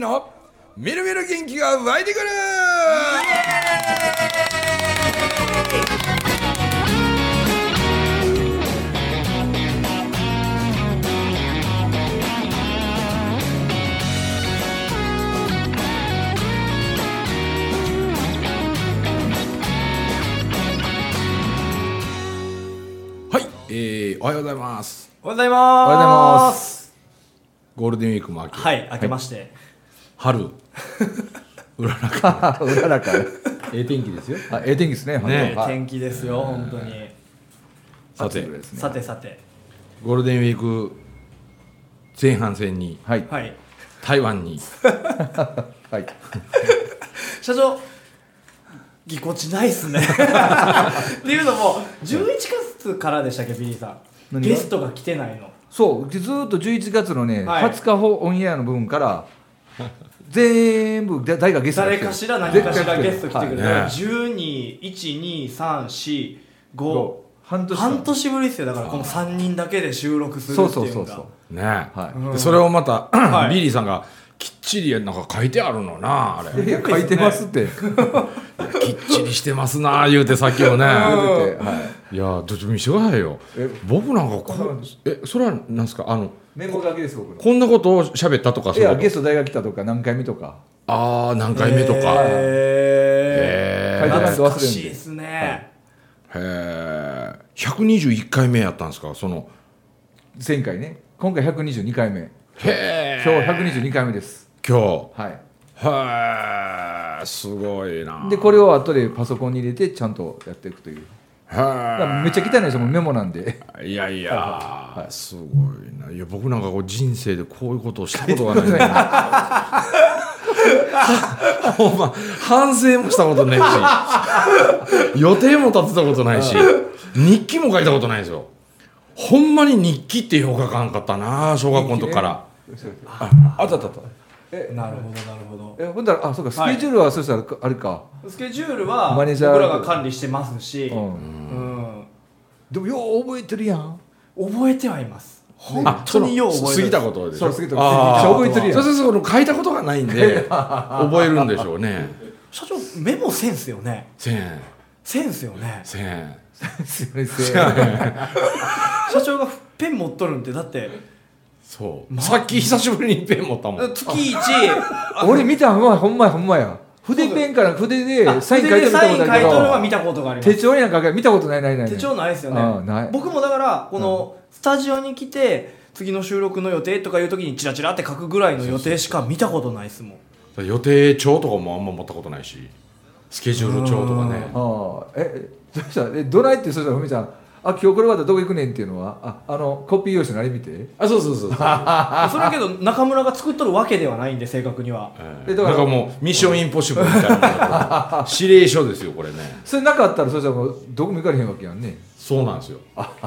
のみるみる元気が湧いてくる。はい、おはようございます。 おはようございます。 ゴールデンウィークも明け、 はい、明けまして、 春うららかうららかええ天気ですよ。 ええ天気ですね。 ねはい天気ですよ、本当に。 さて、 さてさて、 ゴールデンウィーク前半戦にはいはい、 台湾にはい。 社長、ぎこちないっすね。っていうのも、11月からでしたっけ、ビリーさん。 何がゲストが来てないの。 そうずーっと11月のね、 はい 20日オンエアの部分から全部誰がゲストが来てる誰かしら何かしらゲスト来てくれて、 はいね 12、1、2、3、4、5、 半年半年ぶりですよ。だからこの3人だけで収録するそうっていうのが。 そうそうそうね、 はいでそれをまた、 はいビリーさんがきっちりなんか書いてあるのな、あれいや書いてますってきっちりしてますな言うてさっきのね言うててはいいやどっちも見せてくださいよ。僕なんかそれはなんですか、 メモ書きです僕のこんなことを喋ったとか、 いやそういうことゲスト誰が来たとか何回目とか何回目とか、 書いてないと忘れるんで懐かしいですね。 へえ121回目やったんですか、その。 前回ね今回122回目へえ今日122回目です今はい日へえすごいな。 でこれを後でパソコンに入れてちゃんとやっていくというへだからめっちゃ汚いですよもうメモなんでえいやいや、すごいな。いや僕なんかこう人生でこういうことをしたことがないほんま反省もしたことないし予定も立てたことないし日記も書いたことないんですよ。ほんまに日記って評価かんかったな小学校の時から。あったあったあった。 なるほどなるほど。 ほんだらそうかスケジュールはそしたらあれかスケジュールは僕マネージャーらが管理してますし、 うんでもよう覚えてるやん覚えてはいます。本当によう覚えてる。 過ぎたことでしょ。 そう過ぎたことめっちゃ覚えてるやんそう書いたことがないんで覚えるんでしょうね。 社長メモせんすよね。 せんせんすよね。 せんすいません社長がペン持っとるんってだってそうさっき久しぶりにペン持ったもん。 月1 俺見たほんまや筆ペンから筆でサイン書いてるサイン書いとるはけ見たことがありどます。 手帳になんか見たことない手帳ないですよね。 ああない僕もだからこのスタジオに来て次の収録の予定とかいう時にチラチラって書くぐらいの予定しか見たことないですもん。 予定帳とかもあんま持ったことないしスケジュール帳とかね。 そしたらどないってそしたらふみちゃん今日これまたどこ行くねんっていうのはコピー用紙のあれ見てそうそれはけど中村が作っとるわけではないんで正確には。 だからもうミッションインポッシブルみたいな指令書ですよこれね。 それなかったらそしたらもうどこも行かれへんわけやんねそうなんですよ。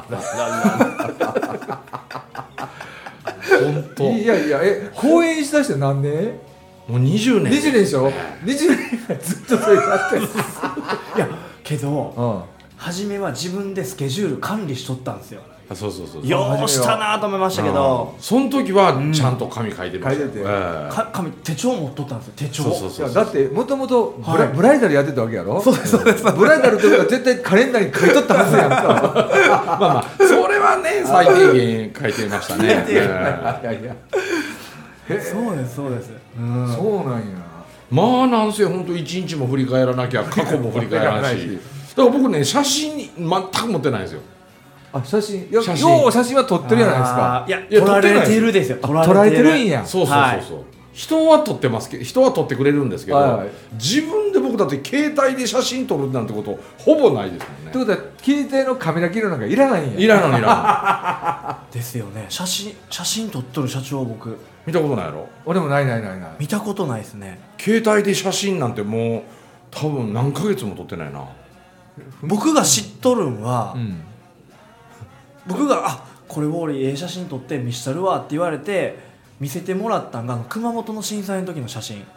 本当。 いや公演しだして何年もう20年。 20年でしょ20年ずっとそれやってるいやけど初めは自分でスケジュール管理しとったんですよ。 そうよーしたなと思いましたけど、 その時はちゃんと紙書いてましたよ。 書いてて紙手帳持っとったんですよ。手帳。 そういやだってもともとはいブライダルやってたわけやろそうですブライダルってことは絶対カレンダーに書いとったはずやんかまあそれはね最低限書いてましたね。 いやそうですそうです。 そうなんやまあなんせ本当一日も振り返らなきゃ過去も振り返らないしだから僕ね写真全く持ってないんですよ。 写真写真よう写真は撮ってるじゃないですかいやいや撮られてるですよ。 撮られてるんやそう、 はい人は撮ってますけど人は撮ってくれるんですけど、 はい自分で僕だって携帯で写真撮るなんてことほぼないですもんね。 ってことは携帯のカメラ機能なんかいらないんやいらんのいらですよね。写真撮っとる社長僕ん見たことないやろ。 俺もない見たことないですね。 携帯で写真なんてもう多分何ヶ月も撮ってないな。 僕が知っとるんは、 うん僕がこれウォーリー写真撮って見したるわって言われて見せてもらったんが熊本の震災の時の写真。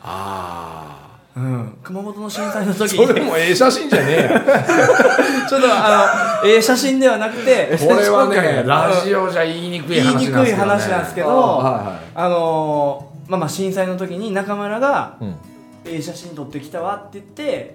熊本の震災の時にそれも写真じゃねえやちょっと写真ではなくてこれはねラジオじゃ言いにくい話なんですけどね。 なんですけど、 まあ震災の時に中村がうん写真撮ってきたわって言って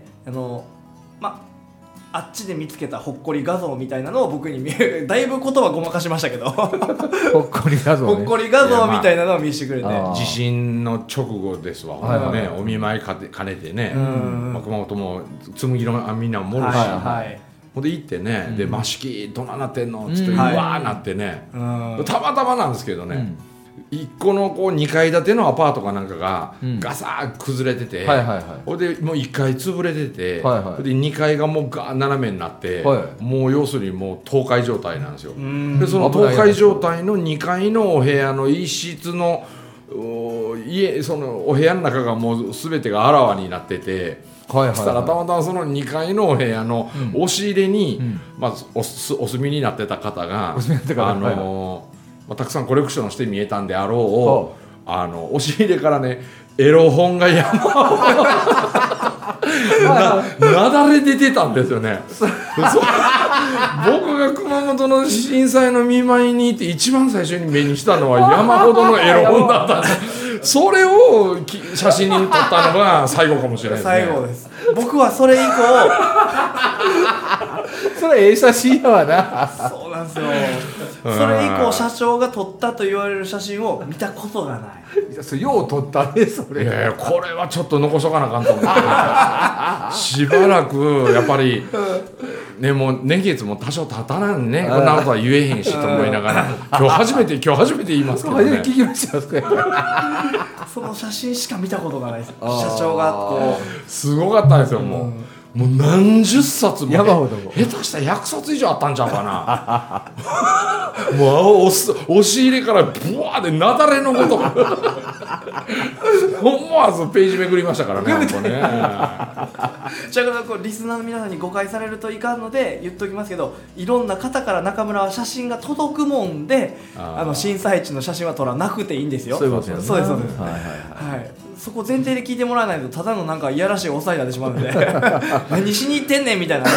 あっちで見つけたほっこり画像みたいなのを僕に見るだいぶ言葉ごまかしましたけどほほっこり画像ねっこり画像みたいなのを見せてくれて、 あー地震の直後ですわ、 はいはいね、お見舞い兼ねてね、 うんまあ熊本も紬のみんなもおるし、 はいはいほんで行ってね、で「マシキどななってんの?」っつって、 ううんわーなってね、 うんたまたまなんですけどね、一個のこう2階建てのアパートかなんかがうんガサー崩れてて、 はいはいはいほんでもう1階潰れてて、 はいはいほんで2階がもうガー斜めになって、 はいもう要するにもう倒壊状態なんですよ。 うんでその倒壊状態の2階のお部屋の一室のそのお部屋の中がもう全てがあらわになってて、 はいはいそしたらたはまたまその2階のお部屋の押し入れに、 うんまあ、お住みになってた方がお住みになってた方まあ、たくさんコレクションして見えたんであろうを、押し入れからねエロ本が山なだれ出てたんですよね。僕が熊本の震災の見舞いに行って一番最初に目にしたのは山ほどのエロ本だったんです。それを写真に撮ったのが最後かもしれないですね。 最後です。僕はそれ以降それ写真やわなそうなんですよ。それ以降社長が撮ったと言われる写真を見たことがない。 いやそれよう撮ったねそれ。 いやいやこれはちょっと残しとかなあかんと思ってしばらくやっぱりねもう年月も多少経たないねこんなことは言えへんしと思いながら今日初めて言いますけどね。 初めて聞きましたよそれ。 その写真しか見たことがないです。 あー社長がこすごかったんですよもう何十冊も山ほども下手したら100冊以上あったんちゃうかなもう押し入れからブワーで雪崩のこと思わずページめくりましたからね本当ね。 うじゃあこうリスナーの皆さんに誤解されるといかんので言っておきますけど、いろんな方から中村は写真が届くもんで震災地の写真は撮らなくていいんですよ。 そういうことやなそうですそうです。 はいはいはい、そこ前提で聞いてもらわないとただのなんかいやらしいおさいになってしまうので何しに行ってんねんみたいな。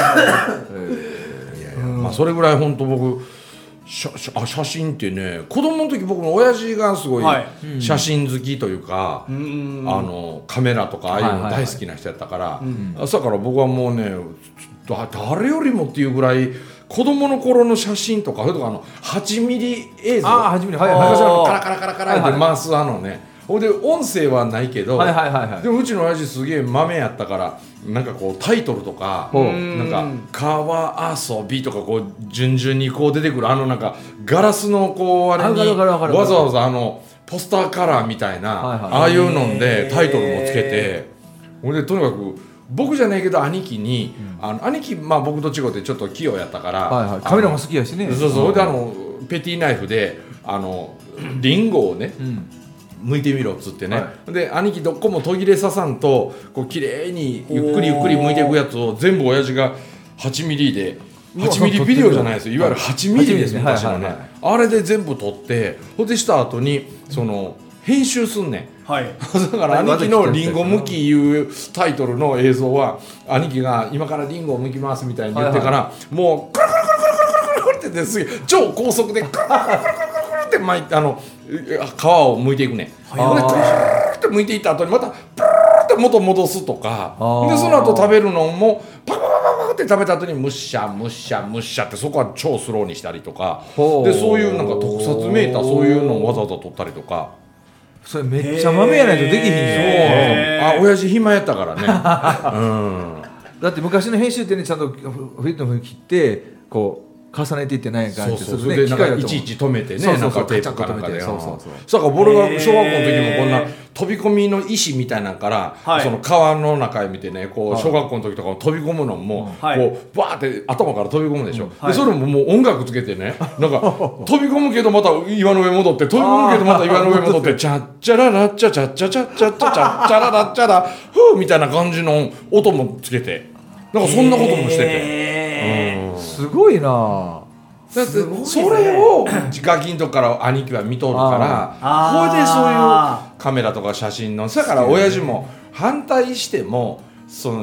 まあそれぐらい本当僕写真ってね子供の時僕の親父がすごいはい写真好きというか、カメラとかああいうの大好きな人やったから、朝から僕はもうね誰よりもっていうぐらい子供の頃の写真とかそれとか8ミリ映像 8ミリはい昔はいカラカラカラカラって回すねほんで音声はないけど、 はいはいはいはいでもうちの親父すげえ豆やったからなんかこうタイトルとかほうなんか川遊びとかこう順々にこう出てくるなんかガラスのこうあれにわかるわかるわざわざポスターカラーみたいな、 はいはいああいうのでタイトルもつけてほんでとにかく僕じゃないけど兄貴に、兄貴まあ僕と違ってちょっと器用やったから、 はいはいカメラも好きやしね。 そうそうでペティナイフでリンゴをね、剥いてみろっつってね、 はで兄貴どこも途切れささんとこう綺麗にゆっくりゆっくり剥いていくやつを全部親父が8ミリで8ミリビデオじゃないですよいわゆる8ミリですはい昔のね、 はいはいはいあれで全部撮ってほんでした後に編集すんねんはい。 だから兄貴の「リンゴむき」いうタイトルの映像は兄貴が今からリンゴを剥きますみたいに言ってからもうクルクルクルクルクルクルってですげえ超高速でクルクルクルクルって巻いて皮を剥いていくねん。でクルクルって剥いていった後にまたプルって元戻すとかでその後食べるのもパクパクパクって食べた後にムッシャムッシャムッシャってそこは超スローにしたりとかでそういうなんか特撮メーターそういうのをわざわざ撮ったりとか。 それめっちゃ豆やないとできひんよ。 親父暇やったからねだって昔の編集ってねちゃんとフィットに切ってこう重ねていってないやんかってそれでなんかいちいち止めてねそうそうそうなんかテープかなんかでそうそうそうだから俺が小学校の時もこんな飛び込みの石みたいなのからはいその川の中へ見てねこうはい小学校の時とか飛び込むのもこはいうバーって頭から飛び込むでしょはいでそれももう音楽つけてねなんか飛び込むけどまた岩の上戻って飛び込むけどまた岩の上戻ってチャッチャララッチャチャッチャチャッチャッチャチャッチャララッチャラフーみたいな感じの音もつけてなんかそんなこともしてて。 すごいな。 だってすごいねそれをガキの時から兄貴は見とるからあーこれでそういうカメラとか写真のだから親父も反対しても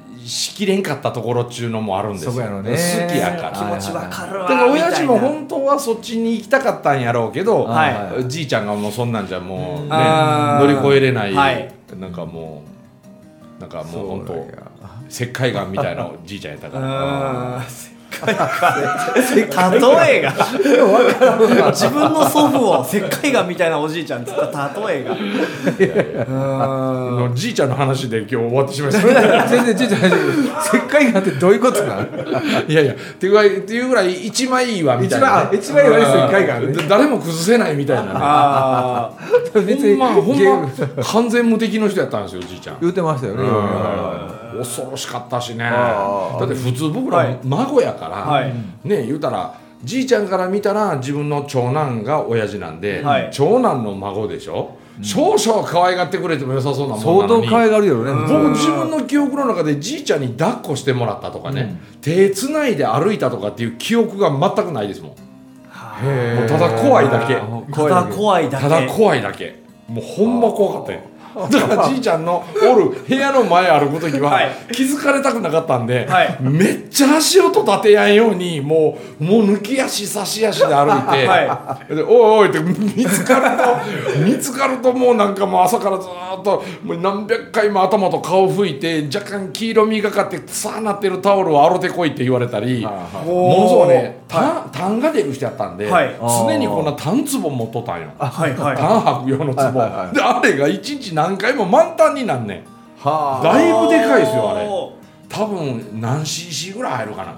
しきれんかったところっちゅうのもあるんですよ。 そこやろね好きやから。 気持ちわかるわだから親父もみたいな本当はそっちに行きたかったんやろうけど、 はいじいちゃんがもうそんなんじゃもうねあー乗り越えれない、 はいなんかもう本そう当なんや石灰岩みたいなじいちゃんやったから。 例えが自分の祖父を石灰岩みたいなおじいちゃんって言った例えがじいちゃんの話で今日終わってしまいました。 全然ちっちゃい石灰岩ってどういうことなの？ いやいやっていうぐらい一枚岩みたいな、ね、 一番岩に石灰岩ね。 誰も崩せないみたいなね。 あ別ほんにま完全無敵の人やったんですよじいちゃん。 言ってましたよね。 恐ろしかったしね。 あーだって普通僕らはい孫やから、 はいね言うたらじいちゃんから見たら自分の長男が親父なんで、 はい長男の孫でしょ、少々可愛がってくれても良さそうなもんなのに、 相当可愛がるよね。 僕自分の記憶の中でじいちゃんに抱っこしてもらったとかね、手つないで歩いたとかっていう記憶が全くないですもん。 へーもうただ怖いだけただ怖いだけただ怖いだけ、もうほんま怖かったよ。だからじいちゃんのおる部屋の前歩く時ははい気づかれたくなかったんで、 はいめっちゃ足音立てやんようにもう抜き足差し足で歩いて、 はでおいおいって見つかるともうなんかもう朝からずーっともう何百回も頭と顔拭いて若干黄色みがかってさあなってるタオルを洗ってこいって言われたり、ものすごいね痰が出る人やったんで、 はい常にこんな痰壺持っとったんよ。 はいはい痰吐く用の壺、 はいはいはいであれが一日何回も満タンになんねん。 はだいぶでかいですよあれ。 お多分何 cc ぐらい入るかな、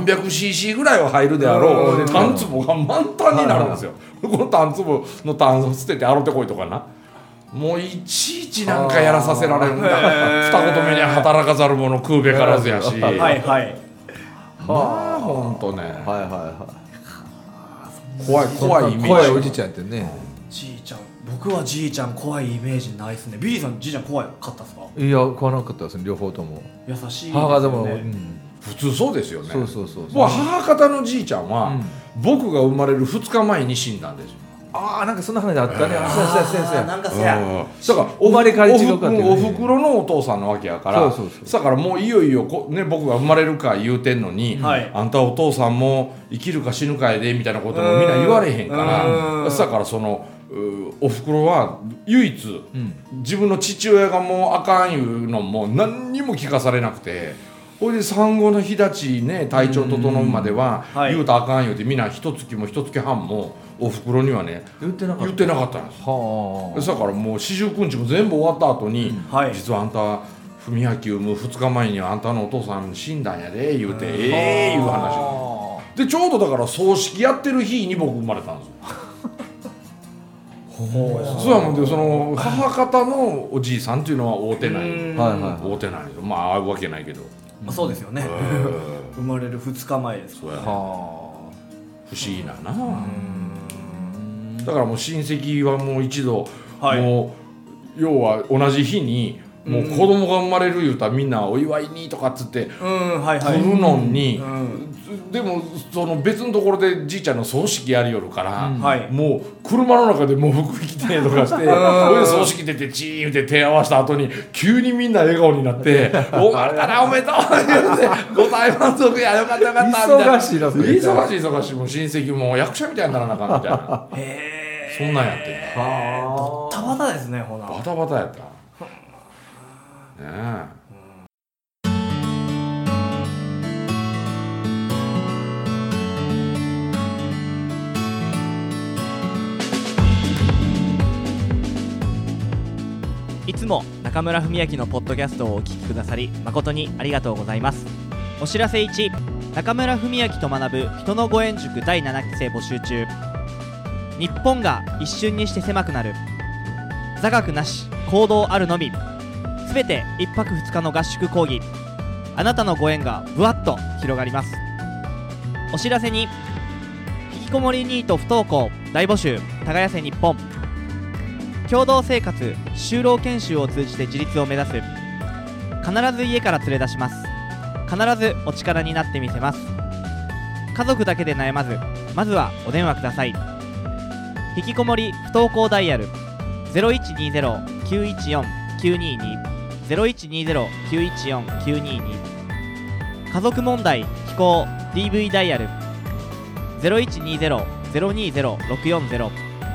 300cc ぐらいは入るであろうタン壺が満タンになるんですよ。このタン壺のタン捨てて洗ってこいとかな、もういちいちなんかやらさせられるんだ。二言目に働かざる者食うべからずやし、 はいはいまあほんとね、 はいはいは怖いイメージ。 怖いおじいちゃんってね。 じいちゃん僕はじいちゃん怖いイメージないっすね。ビリーさんじいちゃん怖かったっすか？ いや怖なかったですね両方とも。 優しいですよね。 母方も、 普通そうですよね。 そうそうそう。 もう母方のじいちゃんは、僕が生まれる2日前に死んだんですよ。 ああなんかそんな話あったね。先生。 なんかせや。 だから生まれ変わり違うかっていうねおふくろのお父さんなわけやから、 そうだからもういよいよ僕が生まれるか言うてんのに、 はいあんたお父さんも生きるか死ぬかやでみたいなこともみんな言われへんからだからそのおふくろは唯一、自分の父親がもうあかんいうのも何にも聞かされなくて、ほいで産後の日立ちね体調整うまでははい言うたらあかん言うてみんな一月も一月半もおふくろにはね言ってなかった。 言ってなかったんです。 はだからもう四十九日も全部終わった後に、 はい実はあんた文明産む2日前にはあんたのお父さん死んだんやで言うていう話で、ちょうどだから葬式やってる日に僕生まれたんですよ。そうやもんで、その母方のおじいさんっていうのは会うてない、 はいはい会うてないよ。まあ会うわけないけど、 そうですよね。生まれる2日前です。 そうやね、 は不思議なな。だからもう親戚はもう一度、 はいもう要は同じ日にもう子供が生まれる言うたらみんなお祝いにとかっつってはいはい。 来るのに、 うんでもその別のところでじいちゃんの葬式やりよるから、 はい。 もう車の中でもう服着てとかしてそれで葬式出てチーンって手合わせた後に急にみんな笑顔になって「お前からおめでとう」言うて「ご大満足やよかったよかった」みたいな忙しいなそれ忙しいもう親戚も役者みたいにならなあかんみたいなへそんなんやってんえ。ドッタバタですね、ほな。 バタバタやったねえ。 いつも中村文明のポッドキャストをお聞きくださり誠にありがとうございます。お知らせ1、中村文明と学ぶ人のご縁塾第7期生募集中。日本が一瞬にして狭くなる。座学なし、行動あるのみ。すべて1泊2日の合宿講義。あなたのご縁がぶわっと広がります。お知らせ2、引きこもりニート不登校大募集耕せ日本。共同生活就労研修を通じて自立を目指す。必ず家から連れ出します。必ずお力になってみせます。家族だけで悩まず、まずはお電話ください。引きこもり不登校ダイヤル 0120-914-922 0120-914-922、家族問題非行 DV ダイヤル 0120-020-640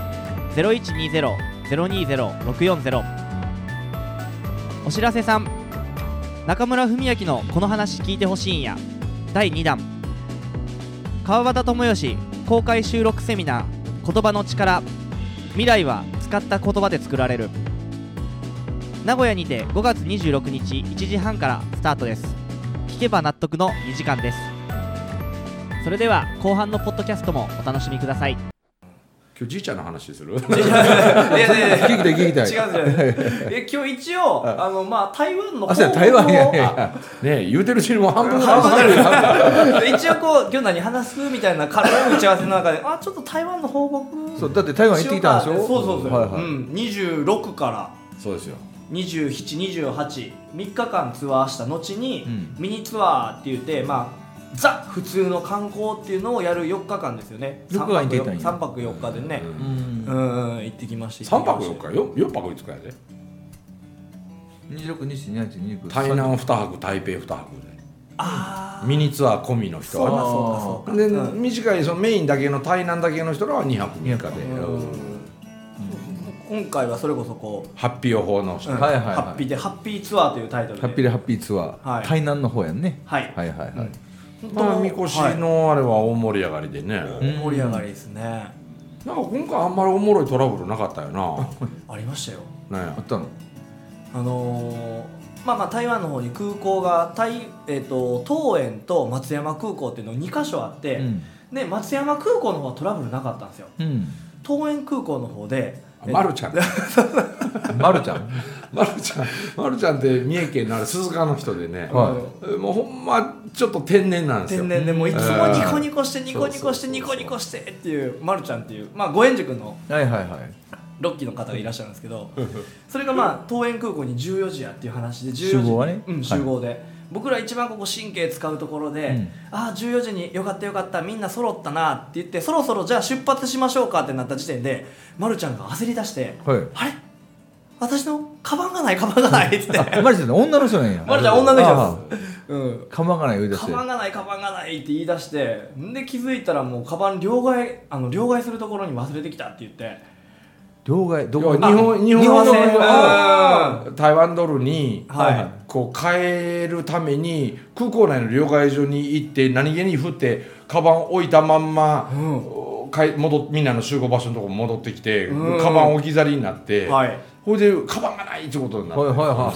0120-020-640。お知らせ3、中村文明のこの話聞いてほしいんや第2弾、川端智義公開収録セミナー言葉の力、未来は使った言葉で作られる、名古屋にて5月26日1時半からスタートです。聞けば納得の2時間です。それでは後半のポッドキャストもお楽しみください。 今日じいちゃんの話する聞きたい聞きたい。 違う今日一応まあ台湾の方そう台湾やね言うてるうちにもう半分一応こう今日何話すみたいな軽い打ち合わせの中でちょっと台湾の報告そうだって台湾行ってきたんでしょ。 そう、 はいはい 26からそうですよ 27、28、3日間ツアーした後に、ミニツアーって言ってザ普通の観光っていうのをやる4日間ですよね。 4日間行ってたんや。 3泊4日でね、行ってきました。 3泊4日4泊5日やで。 26、27、28、29。 台南2泊台北2泊でミニツアー込みの人はそうかで、短いそのメインだけの台南だけの人らは2泊3日で、 今回はそれこそこうハッピー予報の人、 はいはいはい、 ハッピーでハッピーツアーというタイトルでハッピーでハッピーツアー、 はい台南の方やんね。 はいはいはいはい。 みこしのあれは大盛り上がりでね、 盛り上がりですね。 なんか今回あんまりおもろいトラブルなかったよなありましたよ。 ねあったの。 台湾の方に空港が桃園と松山空港っていうの2カ所あって、で松山空港の方はトラブルなかったんですよ。桃園空港の方でまるちゃんまるちゃんまるちゃんって三重県のある鈴鹿の人でね、もうほんまちょっと天然なんですよ。 天然でもういつもニコニコしてニコニコしてニコニコしてっていうまるちゃんっていうご円塾のはいはいはい 6期の方がいらっしゃるんですけどそれが桃園空港に14時やっていう話で14時集合はね集合で、僕ら一番ここ神経使うところで、14時によかったよかったみんな揃ったなって言ってそろそろじゃあ出発しましょうかってなった時点でまるちゃんが焦り出して、あれ私のカバンがないっつってまるちゃん女の人なんや。 まるちゃん女の人です。 カバンがない言い出して、 カバンがないって言い出して、で気づいたらもうカバン両替するところに忘れてきたって言って、 両替どこ？ 日本の製台湾ドルにこう変えるために空港内の両替所に行って何気に振ってカバン置いたまんま、みんなの集合場所のとこ戻ってきて、カバン置き去りになって、ほいでカバンがないってことになって、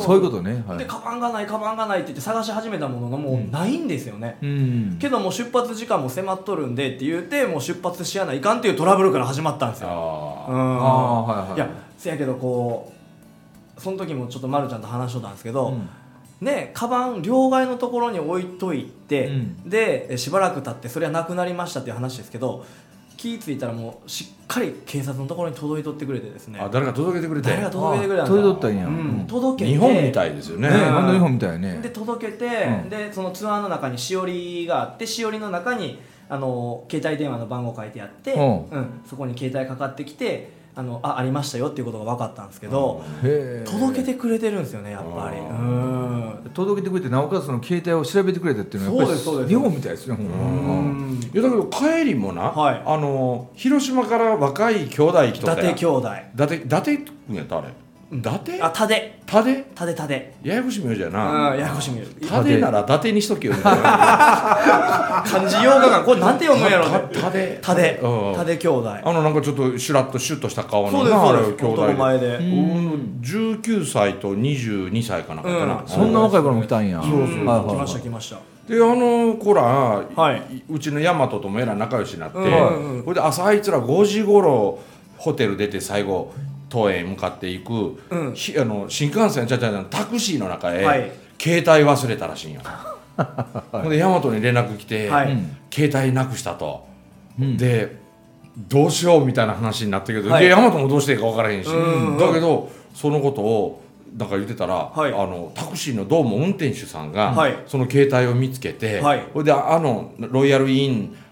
そういうことね。 でカバンがないって言って探し始めたものがもうないんですよね。けどもう出発時間も迫っとるんでって言ってもう出発しやないかんっていうトラブルから始まったんですよ。いやせやけどこうその時もちょっとまるちゃんと話しとったんですけど、カバン両替のところに置いといて、でしばらく経ってそれはなくなりましたっていう話ですけど、気ぃ付いたらもうしっかり警察のところに届いとってくれてですね。 誰が届けてくれて、 誰が届けてくれたんだ。 届いとったんや。 届けて日本みたいですよね。 本当日本みたいね。 で届けて、でそのツアーの中にしおりがあって、しおりの中に携帯電話の番号書いてあって、そこに携帯かかってきてありましたよっていうことが分かったんですけど、届けてくれてるんですよね、やっぱり。 届けてくれて、なおかつその携帯を調べてくれたっていうのはやっぱり日本みたいですね。 いやだけど帰りもな、広島から若い兄弟来とったやん。 伊達兄弟。 伊達君やったあれ。伊達？ タデ。 ややこしい名字やな。 ややこしい名字。 タデなら伊達にしとけよ。漢字用語がこれなんて読むんやろね。タデ兄弟。 なんかちょっとシュラッとシュッとした顔のそうです兄弟で。前で。 19歳と22歳かなかったな。 そんな若い頃も来たんや。 そう来ました。 で子ら、うちの大和ともえら仲良しになって、それで朝あいつら5時頃ホテル出て最後桃園へ向かっていく、新幹線タクシーの中へ、携帯忘れたらしいんよ。ほんで大和に連絡来て、携帯なくしたと、でどうしようみたいな話になったけど、で大和もどうしていいか分からへんし、だけどそのことをなんか言ってたら、タクシーのどうも運転手さんが、その携帯を見つけて、それでロイヤルイン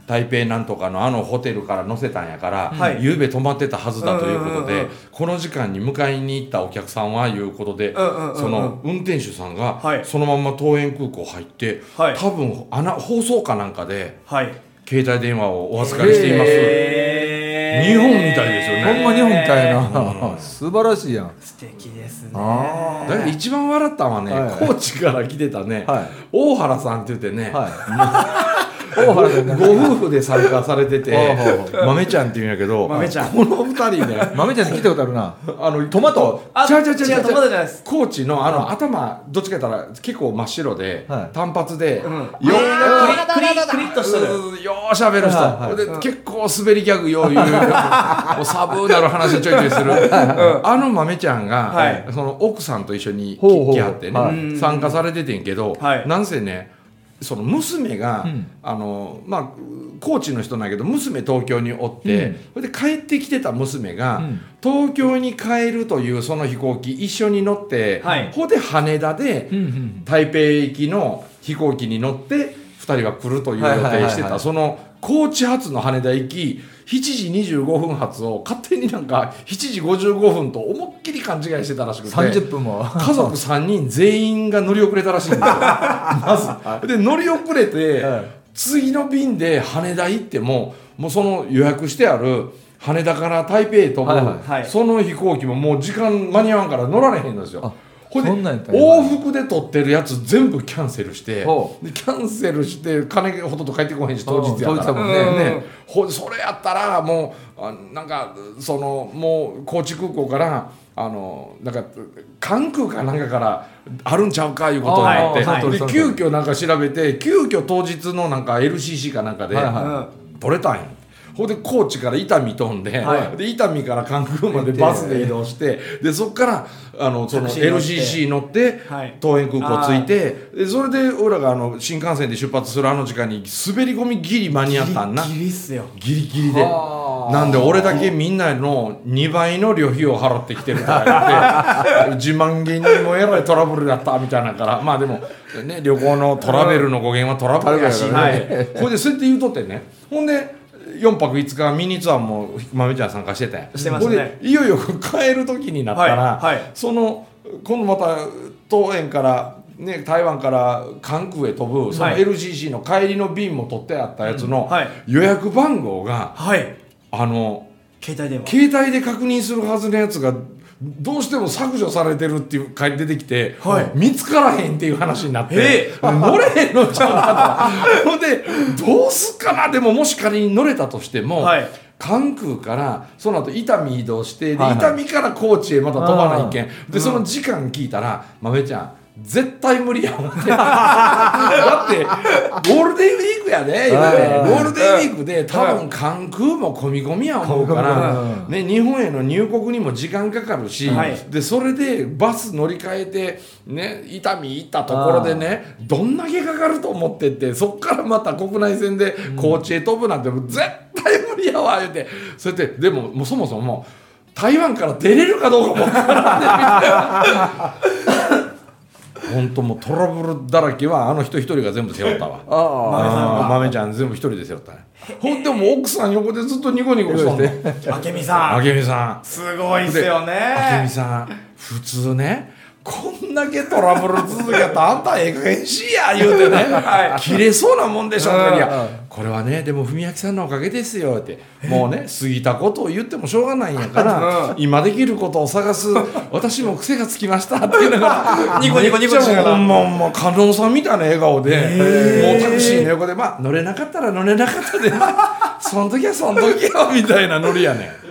台北なんとかのホテルから乗せたんやから、 はい夕べ泊まってたはずだということで、この時間に迎えに行ったお客さんはいうことで、その運転手さんがはいそのまま桃園空港入って、 はい多分放送かなんかではい携帯電話をお預かりしています。日本みたいですよね。 ほんま日本みたいな素晴らしいやん。 素敵ですね。 だけど一番笑ったのはね、 はい高知から来てたね、 はい大原さんって言ってね、 大原でご夫婦で参加されててほう豆ちゃんって言うんやけど、 豆ちゃんこの二人ね豆ちゃんに聞いたことあるな。 トマトあ違う違うトマトじゃないです。 高知の頭どっちか言ったら結構真っ白で、 はい単発で、 うんよクリッとしてる。 ようしゃべる人、 はいで結構滑りギャグよう言うもうサブーなる話ちょいちょいする、豆ちゃんが、 はいその奥さんと一緒にほうほう来はってね、 はい参加されててんけど、 はいなんせねその娘が、 うん高知の人なんやけど娘東京におって、それで帰ってきてた娘が、 うん東京に帰るというその飛行機一緒に乗って、 はいほんで羽田で、 うんうん台北行きの飛行機に乗って2人は来るという予定してはいはいはいはいたその高知発の羽田行き7時25分発を勝手になんか7時55分と思いっきり勘違いしてたらしくて 30分も家族3人全員が乗り遅れたらしいんですよまずで乗り遅れて、 はい次の便で羽田行ってもうその予約してある羽田から台北へ飛ぶ、 はいはいはいその飛行機ももう時間間に合わんから乗られへんのですよあほんでそんなんやったんや往復で取ってるやつ全部キャンセルしてほでキャンセルして金ほとんど帰ってこへんし当日やから当日だもんねそれやったらもうなんかもう高知空港からなんか関空かなんかからあるんちゃうかいうことになって、 はいはいで急遽なんか調べて急遽当日のなんか LCC かなんかではいはい取れたんや。ほんで高知から伊丹飛んで、 はいで伊丹から関空までバスで移動してでそこからそのタクシー乗って LCC 乗ってはい桃園空港着いてでそれで俺らが新幹線で出発する時間に滑り込みギリ間に合ったんなギリっすよ。 ギリギリではあなんで俺だけみんなの2倍の旅費を払ってきてるとか言って自慢げにもえらいトラブルだったみたいなからまあでもね旅行のトラベルの語源はトラブルやし、 はいほいでそうやって言うとってねほんで4泊5日ミニツアーも豆ちゃん参加してたやんしてましたねほんでいよいよ帰る時になったら、 はいはい今度また桃園からね、台湾から関空へ飛ぶそのはい LCC の帰りの便も取ってあったやつのはい予約番号がはい。 携携帯電話。 帯で確認するはずのやつがどうしても削除されてるっていう書いて出てきて、 はい見つからへんっていう話になって、乗れへんのちゃうかとほんでどうすっかなでももし仮に乗れたとしても、 はい関空からその後伊丹移動して、ではいはい伊丹から高知へまた飛ばないけんでその時間聞いたら豆ちゃん絶対無理や思ってだってゴールデンウィークやで、言うてゴールデンウィークで多分関空も込み込みや思うから、ね、日本への入国にも時間かかるし、 はいでそれでバス乗り換えて、ね、伊丹行ったところでねどんだけかかると思ってってそっからまた国内線で高知へ飛ぶなんてもう絶対無理やわ言うてそれででももうそもそも台湾から出れるかどうかも分からんねみたいな。本当もうトラブルだらけは人一人が全部背負ったわ豆ちゃん全部一人で背負ったねほんでも奥さん横でずっとニコニコしとんの明美さん。 明美さんすごいっすよ明美ね。 さん普通ねこんだけトラブル続けたらあんたええ加減しいや言うてね、切れそうなもんでしょいやこれはねでも文明さんのおかげですよってもうね過ぎたことを言ってもしょうがないんやから今できることを探す私も癖がつきましたって言いながらニコニコニコしながらほんま加納さんみたいな笑顔でもうタクシーの横で乗れなかったら乗れなかったでその時はその時よみたいなノリやねん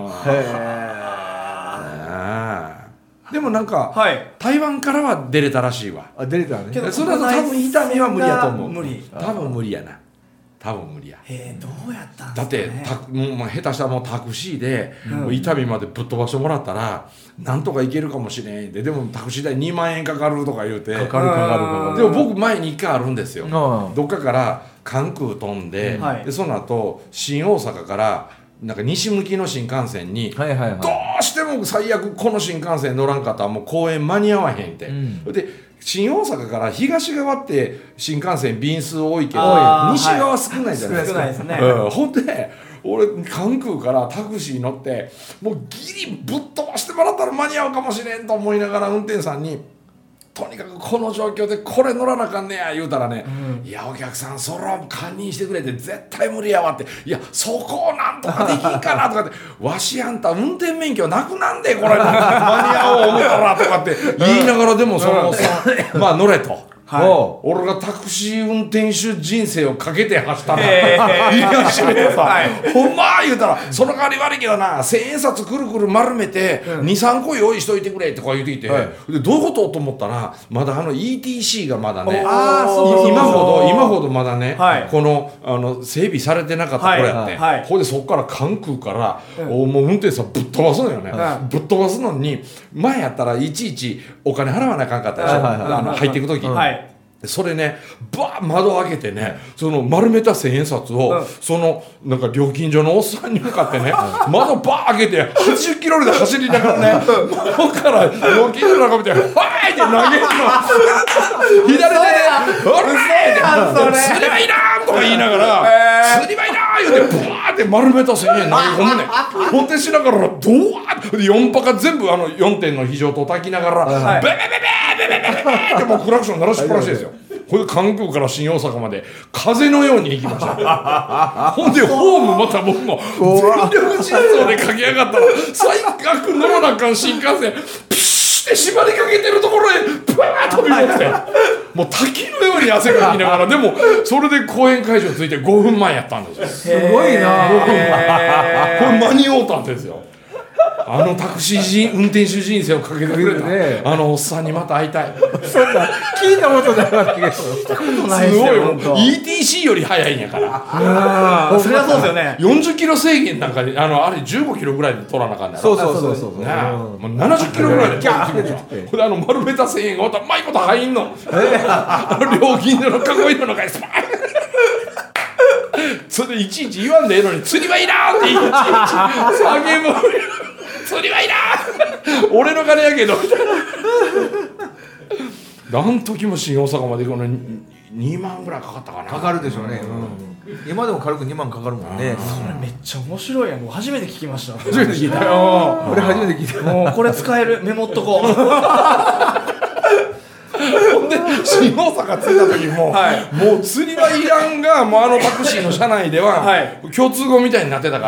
でもなんか、 はい台湾からは出れたらしいわ出れたねけどそれだと多分伊丹は無理やと思う無理多分無理やな多分無理やどうやったんだってですかね。 もう下手したらもうタクシーで、もう伊丹までぶっ飛ばしてもらったらなんとか行けるかもしれんでもタクシー代2万円かかるとか言うてかかるでも僕前に1回あるんですようんどっかから関空飛んで、 はいでその後新大阪からなんか西向きの新幹線に、 はいはいはいどうしても最悪この新幹線乗らんかったらもう公演間に合わへんって、 うんで新大阪から東側って新幹線便数多いけど西側少ないじゃないですか、 少ないですね、 ほんで俺関空からタクシー乗ってもうギリぶっ飛ばしてもらったら間に合うかもしれんと思いながら運転手さんにとにかくこの状況でこれ乗らなあかんねや言うたらね、いやお客さんそれは堪忍してくれて絶対無理やわって、いやそこをなんとかできんかなとかってわしあんた運転免許なくなんでこれ間に合おう思ったらとかって言いながらでもそのまあ乗れと。俺がタクシー運転手人生をかけて走ったら言い始めてさ、ほんま言うたらその代わり悪いけどな1000円札くるくる丸めて 2,3 個用意しといてくれとか言うてきて、でどういうことと思ったらまだETC がまだね今ほどまだね、この整備されてなかった頃やって、ほいでそこから関空からもう運転手さんぶっ飛ばすのよね、ぶっ飛ばすのに前やったらいちいちお金払わなあかんかったでしょ、入っていく時それねバー窓開けてねその丸めた1000円札を、そのなんか料金所のおっさんに向かってね窓バー開けて80キロで走りながらね窓から料金所の中見て「はい!」って投げるの左手で「おらー!」釣りはいらんとか言いながら「釣りはいらん!」言うてバーって丸めた1000円投げ込むね運転しながらドワーッ4パカ全部4点の非常叩きながらベベベベベベベベってもうクラクション鳴らしっぱなしですよ。これ関空から新大阪まで風のように行きましたほんでホームまた僕も全力疾走で駆け上がったら最悪乗らなあかん新幹線ピシッて縛りかけてるところへプワーッ飛び乗ってもう滝のように汗かきながらでもそれで公演会場着いて5分前やったんですよ。 すごいなこれ間に合うたんですよ。タクシー運転手人生をかけてくれたおっさんにまた会いたい。 そんな聞いたことないわけどすごいよ ETC より早いんやからそりゃそうですよね。 40キロ制限なんかであれ15キロぐらいで取らなあかんねやろ。 そうもう70キロぐらいで取ってくるじゃん。これ丸めた1000円がまたうまいこと入んの料金所の囲いの中にスパーンそれでいちいち言わんでええのに釣りはいらんっていちいち叫ぶ釣りはいらん俺の金やけど何時も新大阪まで行くのに2万ぐらいかかったかな。 かかるでしょうね、今でも軽く2万かかるもんね。 それめっちゃ面白いやん。もう初めて聞きました。 初めて聞いた俺初めて聞いた。 もうこれ使えるメモっとこうほんで新大阪着いた時も、もう釣りはいらんがもうタクシーの車内では、共通語みたいになってたから、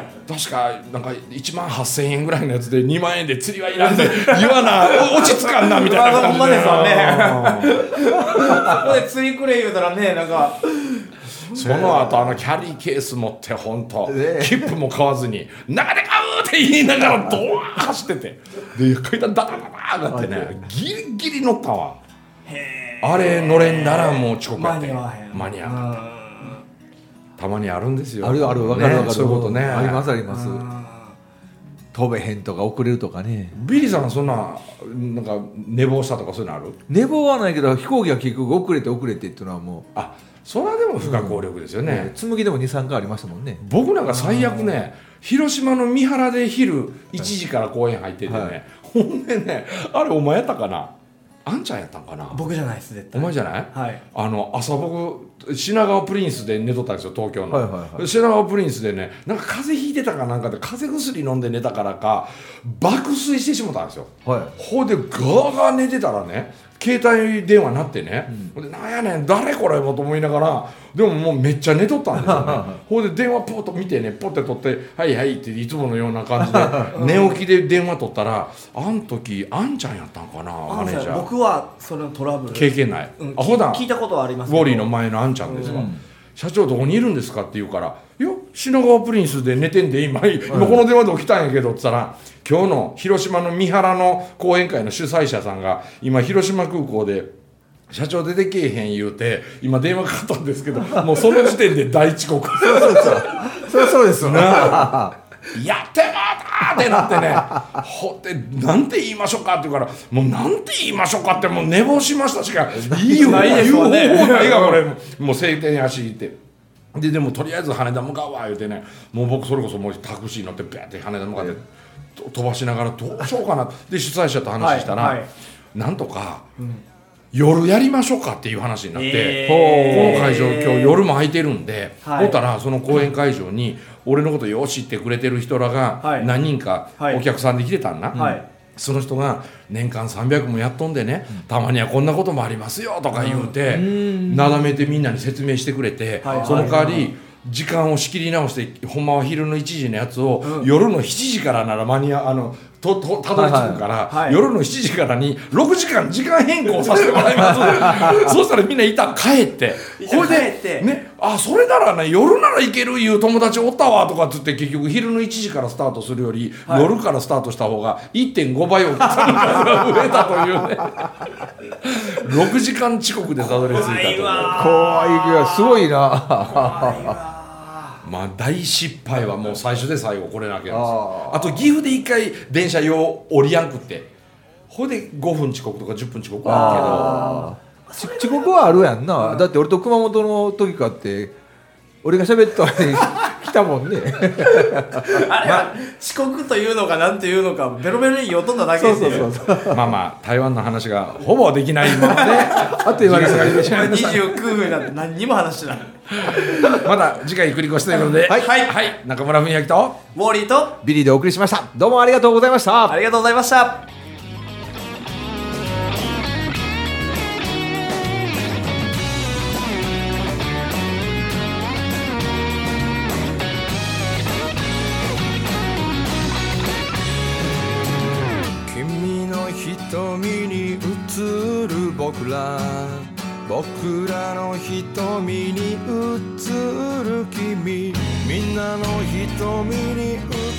確かなんか1万8000円ぐらいのやつで2万円で釣りはいらんって言わな落ち着かんなみたいな感じで、 ほんまですわねここで釣りくれ言うたらねなんかその後キャリーケース持って本当切符も買わずに「中で買う!」って言いながらドワーッ走っててで階段ダダダダーってねギリギリ乗ったわ。あれ乗れんならもう遅刻やって間に合わたまにあるんですよ。 あるある分かる分かる、 そういうことねありますあります。飛べへんとか遅れるとかね。 ビリーさんそんななんか寝坊したとかそういうのある？ 寝坊はないけど飛行機は結局遅れてっていうのはもうそれはでも不可抗力ですよね。 紬でも 2,3 回ありましたもんね。 僕なんか最悪ね広島の三原で昼1時から公園入っててね、ほんでねあれお前やったかな、あんちゃんやったんかな。 僕じゃないです絶対。 お前じゃない？ はい。 朝僕品川プリンスで寝とったんですよ東京の、品川プリンスでねなんか風邪ひいてたかなんかで風邪薬飲んで寝たからか爆睡してしもたんですよ、ほいでガーガー寝てたらね携帯電話鳴ってね、でなんやねん誰これもと思いながらでももうめっちゃ寝とったんですよねほいで電話ポッと見てねポッて取ってはいはいっていつものような感じで寝起きで電話取ったらあん時あんちゃんやったんかなマネージャー。 僕はそのトラブル経験ない、 普段聞いたことはありますけどウォーリーの前のあんちゃんですわ、社長どこにいるんですかって言うからいや品川プリンスで寝てんで今この電話で起きたんやけどって言ったら今日の広島の三原の講演会の主催者さんが今広島空港で社長出てけえへん言うて今電話かかったんですけどもうその時点で大遅刻そうですよねやってもうたってなってねほってなんて言いましょうかって言うからもうなんて言いましょうかってもう寝坊しましたしか言う方法ないがこれもう晴天やしってでもとりあえず羽田向かうわ言うてねもう僕それこそもうタクシー乗ってビャって羽田向かって飛ばしながらどうしようかなで主催者と話したら、なんとか、 夜やりましょうかっていう話になって、この会場今日夜も空いてるんで、おったらその公演会場に俺のことよう知ってくれてる人らが何人かお客さんで来てたんな、その人が年間300もやっとんでね、たまにはこんなこともありますよとか言うて、なだめてみんなに説明してくれて、その代わり時間を仕切り直して、ほんまは昼の1時のやつを夜の7時からなら間に合うたどり着くから、夜の7時からに6時間時間変更させてもらいますそうしたらみんな一旦帰ってほいでね、それならね夜なら行けるいう友達おったわとかっつって、結局昼の1時からスタートするより、夜からスタートした方が 1.5 倍お客さんが増えたというね6時間遅刻でたどり着いたという。 怖い気がすごいなまあ大失敗はもう最初で最後これだけなんですよ。あと岐阜で1回電車用降りやんくって、ほいで5分遅刻とか10分遅刻あるけど、 遅刻はあるやんな。だって俺と熊本の時かって俺が喋ったのに来たもんねあれは遅刻というのかなんていうのかベロベロに言おうとんだだけで、 まあまあ台湾の話がほぼできないままであっという間に 29分になって何にも話してないまた次回繰り越しということで、中村文明とウォーリーとビリーでお送りしました。どうもありがとうございました。 ありがとうございました。 瞳に映る僕らの瞳に映る君、みんなの瞳に映